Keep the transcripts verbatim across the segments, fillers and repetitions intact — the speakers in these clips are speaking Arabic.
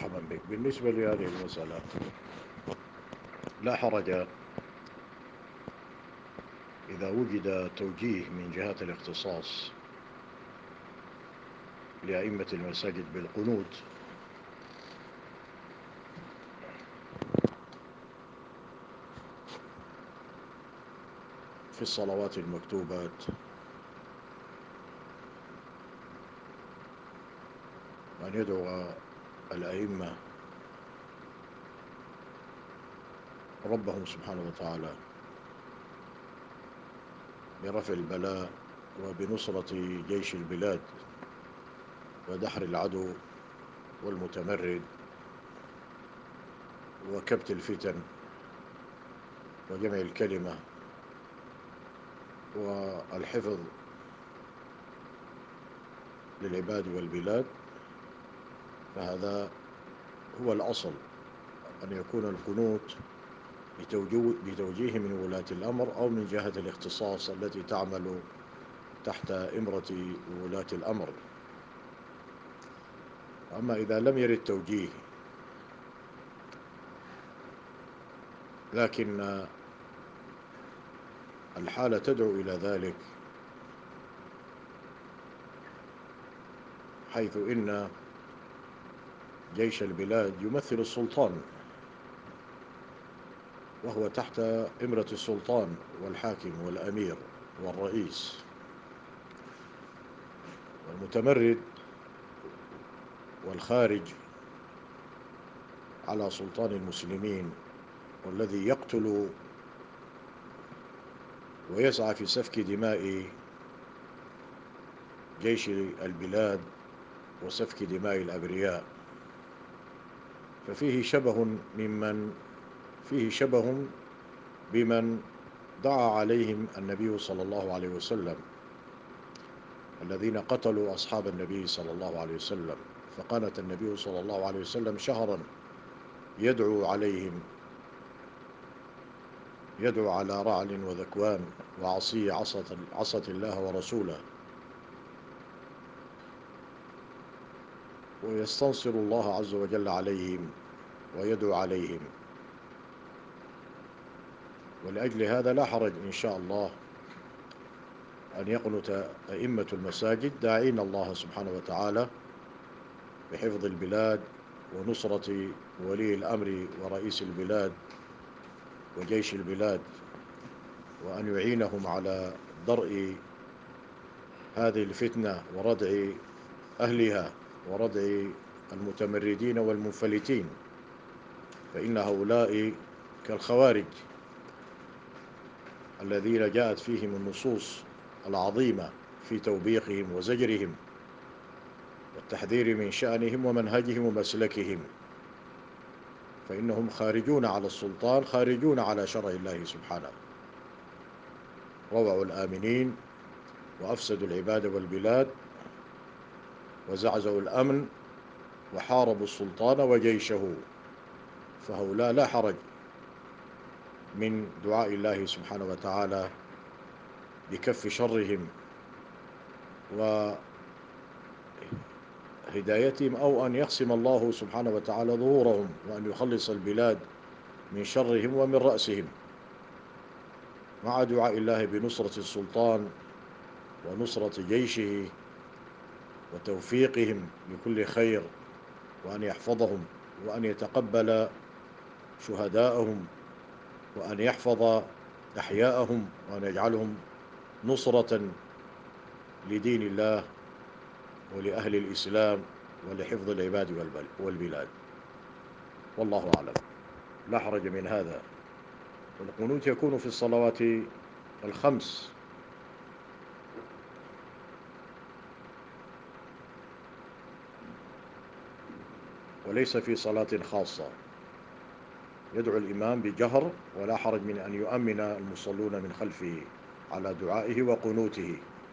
مرحبا بك. بالنسبة لهذه المسألة لا حرج إذا وجد توجيه من جهات الاختصاص لأئمة المساجد بالقنوت في الصلوات المكتوبات أن يدعو الأئمة ربهم سبحانه وتعالى برفع البلاء وبنصرة جيش البلاد ودحر العدو والمتمرد وكبت الفتن وجمع الكلمة والحفظ للعباد والبلاد، فهذا هو الأصل، أن يكون القنوت بتوجيه من ولاة الأمر أو من جهة الاختصاص التي تعمل تحت إمرة ولاة الأمر. أما إذا لم يرد توجيه لكن الحالة تدعو إلى ذلك، حيث إن جيش البلاد يمثل السلطان وهو تحت إمرة السلطان والحاكم والأمير والرئيس، والمتمرد والخارج على سلطان المسلمين والذي يقتل ويسعى في سفك دماء جيش البلاد وسفك دماء الأبرياء، ففيه شبه ممن فيه شبه بمن دعا عليهم النبي صلى الله عليه وسلم، الذين قتلوا أصحاب النبي صلى الله عليه وسلم، فقالت النبي صلى الله عليه وسلم شهرا يدعو عليهم، يدعو على رعل وذكوان وعصي عصت الله ورسوله، ويستنصر الله عز وجل عليهم ويدعو عليهم. ولأجل هذا لا حرج إن شاء الله أن يقنت أئمة المساجد داعين الله سبحانه وتعالى بحفظ البلاد ونصرة ولي الأمر ورئيس البلاد وجيش البلاد، وأن يعينهم على درء هذه الفتنة وردع أهلها وردع المتمردين والمنفلتين، فإن هؤلاء كالخوارج الذين جاءت فيهم النصوص العظيمة في توبيخهم وزجرهم والتحذير من شأنهم ومنهجهم ومسلكهم، فإنهم خارجون على السلطان، خارجون على شرع الله سبحانه، روعوا الآمنين وأفسدوا العباد والبلاد وزعزعوا الأمن وحاربوا السلطان وجيشه، فهؤلاء لا حرج من دعاء الله سبحانه وتعالى بكف شرهم وهدايتهم، أو أن يقسم الله سبحانه وتعالى ظهورهم وأن يخلص البلاد من شرهم ومن رأسهم، مع دعاء الله بنصرة السلطان ونصرة جيشه وتوفيقهم لكل خير، وأن يحفظهم وأن يتقبل شهداءهم وأن يحفظ أحياءهم وأن يجعلهم نصرة لدين الله ولأهل الإسلام ولحفظ العباد والبلاد. والله أعلم. لا حرج من هذا. والقنوت يكون في الصلوات الخمس، وليس في صلاة خاصة. يدعو الإمام بجهر ولا حرج من أن يؤمن المصلون من خلفه على دعائه وقنوته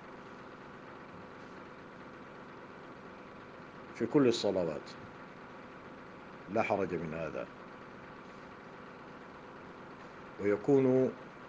في كل الصلوات، لا حرج من هذا. ويكون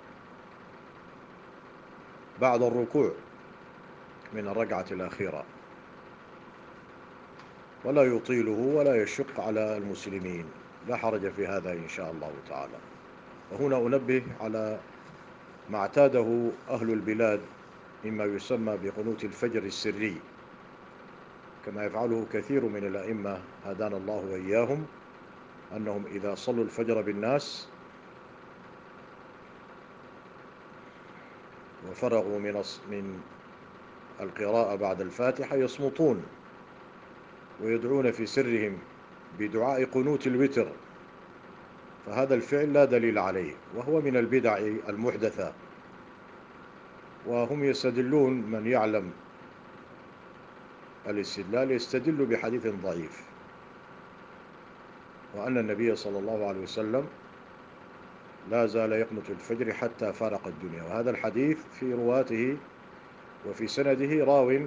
بعد الركوع من الركعة الأخيرة، ولا يطيله ولا يشق على المسلمين، لا حرج في هذا إن شاء الله تعالى. وهنا أنبه على ما اعتاده أهل البلاد مما يسمى بقنوت الفجر السري، كما يفعله كثير من الأئمة هدانا الله وإياهم، أنهم إذا صلوا الفجر بالناس وفرغوا من من القراءة بعد الفاتحة يصمتون ويدعون في سرهم بدعاء قنوت الوتر، فهذا الفعل لا دليل عليه، وهو من البدع المحدثة. وهم يستدلون، من يعلم الاستدلال يستدل بحديث ضعيف، وأن النبي صلى الله عليه وسلم لا زال يقنت الفجر حتى فارق الدنيا، وهذا الحديث في رواته وفي سنده راو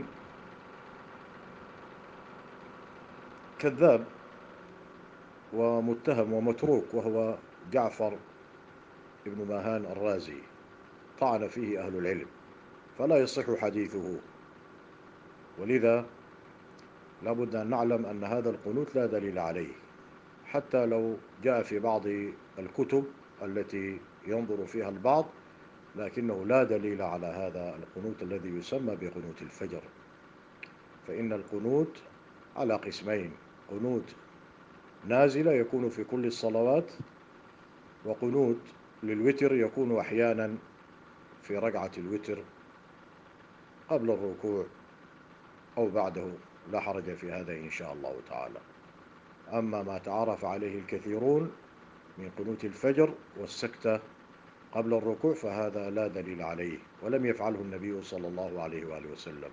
كذاب ومتهم ومتروك، وهو جعفر بن ماهان الرازي، طعن فيه أهل العلم، فلا يصح حديثه. ولذا لا بد أن نعلم أن هذا القنوت لا دليل عليه، حتى لو جاء في بعض الكتب التي ينظر فيها البعض، لكنه لا دليل على هذا القنوت الذي يسمى بقنوت الفجر. فإن القنوت على قسمين: قنوت نازلة يكون في كل الصلوات، وقنوت للوتر يكون أحيانا في ركعة الوتر قبل الركوع أو بعده، لا حرج في هذا إن شاء الله تعالى. أما ما تعارف عليه الكثيرون من قنوت الفجر والسكتة قبل الركوع فهذا لا دليل عليه، ولم يفعله النبي صلى الله عليه وآله وسلم.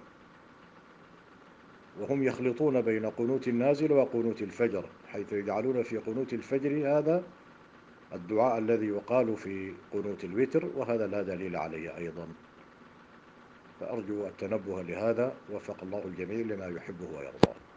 وهم يخلطون بين قنوت النازل وقنوت الفجر، حيث يجعلون في قنوت الفجر هذا الدعاء الذي يقال في قنوت الوتر، وهذا لا دليل عليه أيضا. فأرجو التنبه لهذا، وفق الله الجميع لما يحبه ويرضاه.